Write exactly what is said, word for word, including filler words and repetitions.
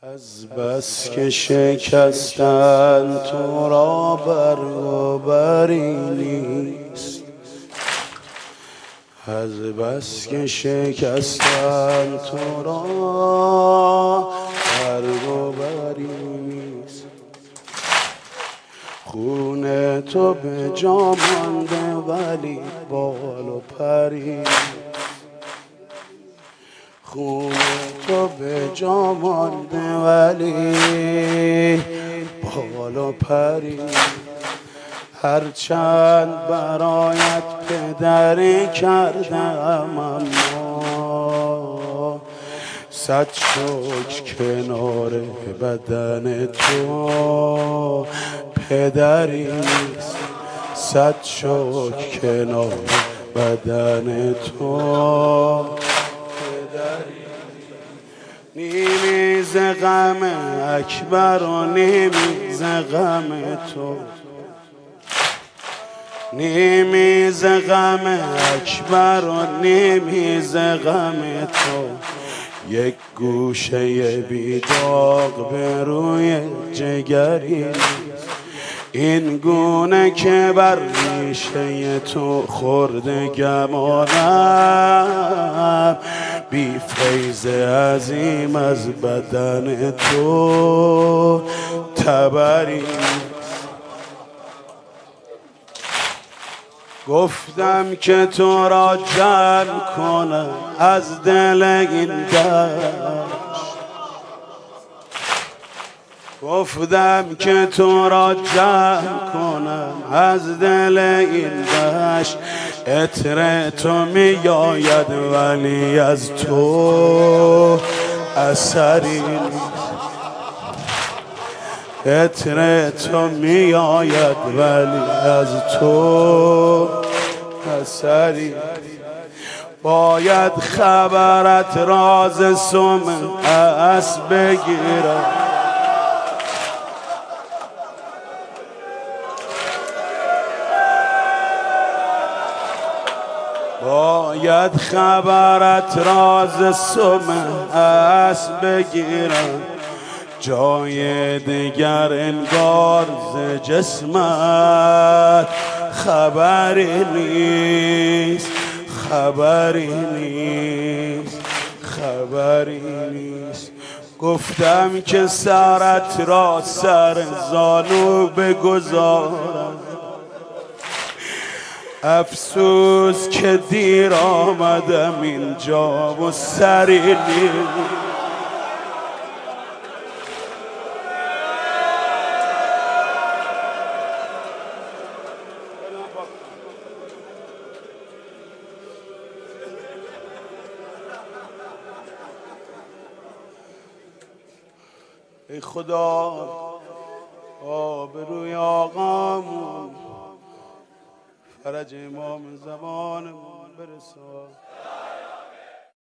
از بس که شکستن تو را برگ و بری نیست، از بس که شکستن تو را برگ و بری نیست. خون تو به جا مانده ولی بال و پری، خون تو به جا مانده ولی بال و پری. هرچند برایت پدری کردم اما صد شکر کنار بدن تو پدری نیست، صد شکر کنار بدن تو پدری. نیمی ز غم اکبر و نیمی ز غم تو، نیمی ز غم اکبر و نیمی ز غم تو. یک گوشه بیداغ به روی جگری نیست، این گونه که بر ریشه تو خورده گمانم. بی فیض عظیم از بدن تو تبری نیست. گفتم که تو را جمع کنم از دل این دشت، گفتم که تو را جمع کنم از دل این دشت. عطر تو می آید ولی از تو اثری نیست، عطر تو می آید ولی از تو اثری. باید خبرت راز سمعت بگیرم، باید خبرت راز سمعت بگیرم. جای دیگر انگار ز جسمت خبری نیست، خبری نیست، خبری نیست. گفتم که سرت را سر زانو بگذارم، افسوس که دیر آمدم اینجا و سری نیست. ای خدا آبروی آقامون فرج امام زمانمون برسان.